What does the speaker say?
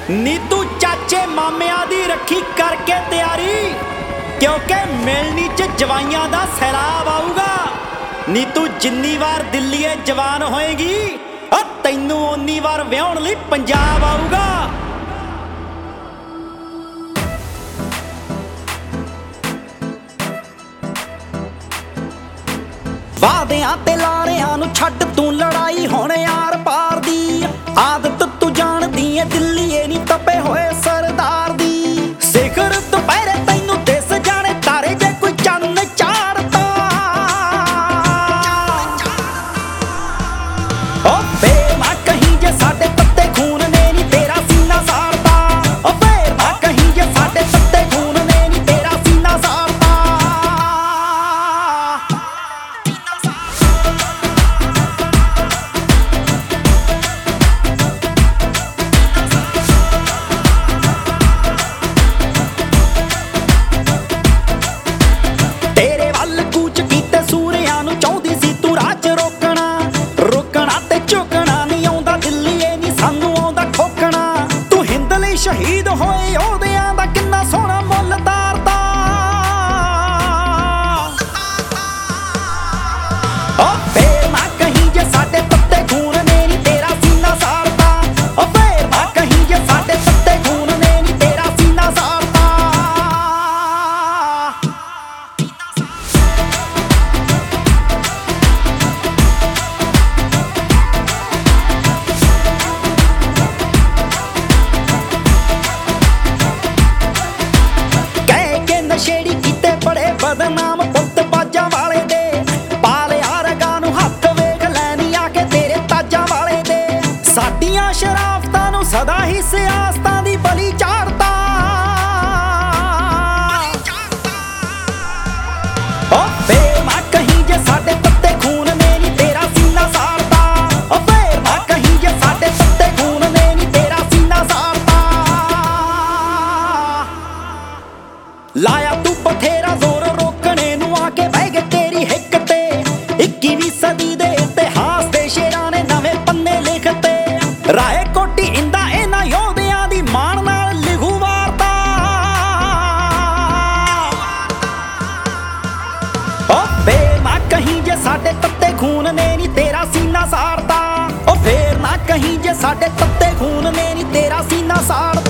ਨੀ ਤੂੰ ਚਾਚੇ ਮਾਮਿਆਂ ਦੀ ਰੱਖੀ ਕਰਕੇ ਤਿਆਰੀ, ਕਿਉਂਕਿ ਮਿਲਣੀ ਚ ਜਵਾਈਆਂ ਦਾ ਸੈਲਾਬ ਆਊਗਾ। ਨੀ ਤੂੰ ਜਿੰਨੀ ਵਾਰ ਦਿੱਲੀਏ ਜਵਾਨ ਹੋਏਗੀ, ਤੈਨੂੰ ਓਨੀ ਵਾਰ ਵਿਆਹਣ ਲਈ ਪੰਜਾਬ ਆਊਗਾ। ਵਾਦਿਆਂ ਤੇ ਲਾਰਿਆਂ ਨੂੰ ਛੱਡ ਤੂੰ ਲੜਾਈ ਹੁਣ ਯਾਰ ਪਾਰ ਦੀ ਆਦਤ ਤੂੰ ਜਾਣਦੀ ਏ, ਦਿੱਲੀਏ ਨੀ ਤਪੇ ਹੋਏ ਸਰਦਾਰ ਦੀ। ਸਿਖਰ ਦੁਪਹਿਰੇ ਤੈਨੂੰ ਦਿਸ ਜਾਣੇ ਤਾਰੇ ਜੇ ਕੋਈ ਚੰਨ ਚਾੜਤਾ। ਓ ਫੇਰ ਨਾ ਕਹੀਂ ਜੇ ਸਾਡੇ ਤੱਤੇ ਖੂਨ ਨੇ ਨੀ ਤੇਰਾ ਸੀਨਾ ਸਾੜਤਾ। ਓ ਫੇਰ ਨਾ ਕਹੀਂ ਜੇ ਸਾਡੇ ਤੱਤੇ ਖੂਨ ਨੇ ਨੀ ਤੇਰਾ ਸੀਨਾ ਸਾੜਤਾ। ਤੇਰੇ ਵੱਲ ਕੂਚ ਕੀਤੇ ਸੂਰਿਆਂ ਨੂੰ ਚਾਹੁੰਦੀ ਸੀ ਤੂੰ ਰਾਹ ਚ ਰੋਕਣਾ, ਰੁਕਣਾ ਤੇ ਝੁਕਣਾ ਨਹੀਂ ਆਉਂਦਾ ਦਿੱਲੀਏ ਨੀ ਸਾਨੂੰ ਆਉਂਦਾ ਠੋਕਣਾ। ਤੂੰ ਹਿੰਦ ਲਈ ਸ਼ਹੀਦ ਹੋਏ ਯੋਧਿਆਂ ਦਾ ਕਿੰਨਾ ਸੋਹਣਾ ਮੁੱਲ ਤਾਰਦਾ। ਓ ਫੇਰ ਨਾ ਕਹੀਂ ਜੇ ਸਾਡੇ ਤੱਤੇ ਖੂਨ ਨੇ ਨੀ ਤੇਰਾ ਸੀਨਾ ਸਾੜਤਾ। ਓ ਫੇਰ ਨਾ ਕਹੀਂ ਜੇ ਸਾਡੇ ਤੱਤੇ ਖੂਨ ਨੇ ਨੀ ਤੇਰਾ ਸੀਨਾ ਸਾੜਤਾ। ਕਹਿ ਕੇ ਨਸ਼ੇੜੀ ਕੀਤੇ ਬੜੇ ਬਦਨਾਮ ਪੁੱਤ ਬਾਜਾਂ ਵਾਲੇ ਦੇ, ਪਾਲਿਆ ਰਗਾ ਨੂੰ ਹੱਥ ਵੇਖ ਲੈਣੀ ਆ ਕੇ ਤੇਰੇ ਤਾਜਾਂ ਵਾਲੇ ਦੇ। ਸਾਡੀਆਂ ਸ਼ਰਾਫਤਾਂ ਨੂੰ ਸਦਾ ਹੀ ਸਿਆਸਤਾਂ ਦੀ ਬਲੀ ਚਾੜਤਾ। ਓ ਫੇਰ ਨਾ ਕਹੀਂ ਜੇ ਸਾਡੇ ਤੱਤੇ ਖੂਨ ਨੇ ਨੀ ਤੇਰਾ ਸੀਨਾ ਸਾੜਤਾ। ਓ ਫੇਰ ਨਾ ਕਹੀਂ ਜੇ ਸਾਡੇ ਤੱਤੇ ਖੂਨ ਨੇ ਨੀ ਤੇਰਾ ਸੀਨਾ ਸਾੜਤਾ। ਲਾਇਆ ਤੂੰ ਬਥੇਰਾ ਜ਼ੋਰ ਰੋਕਣੇ ਨੂੰ ਆ ਕੇ ਬਹਿ ਗਏ ਤੇਰੀ ਹਿੱਕ ਤੇ। 21ਵੀਂ ਸਦੀ ਦੇ ਇਤਿਹਾਸ ਦੇ ਸ਼ੇਰਾਂ ਨੇ ਨਵੇਂ ਪੰਨੇ ਲਿਖਤੇ। ਰਾਏ ਕੋਟੀ ਇੰਦਾ ਇਹਨਾਂ ਯੋਧਿਆਂ ਦੀ ਮਾਣ ਨਾਲ ਲਿਖੂ ਵਾਰਤਾ। ਓ ਫੇਰ ਨਾ ਕਹੀਂ ਜੇ ਸਾਡੇ ਤੱਤੇ ਖੂਨ ਨੇ ਨੀ ਤੇਰਾ ਸੀਨਾ ਸਾੜਤਾ। ਓ ਫੇਰ ਨਾ ਕਹੀਂ ਜੇ ਸਾਡੇ ਤੱਤੇ ਖੂਨ ਨੇ ਨੀ ਤੇਰਾ ਸੀਨਾ ਸਾੜਤਾ।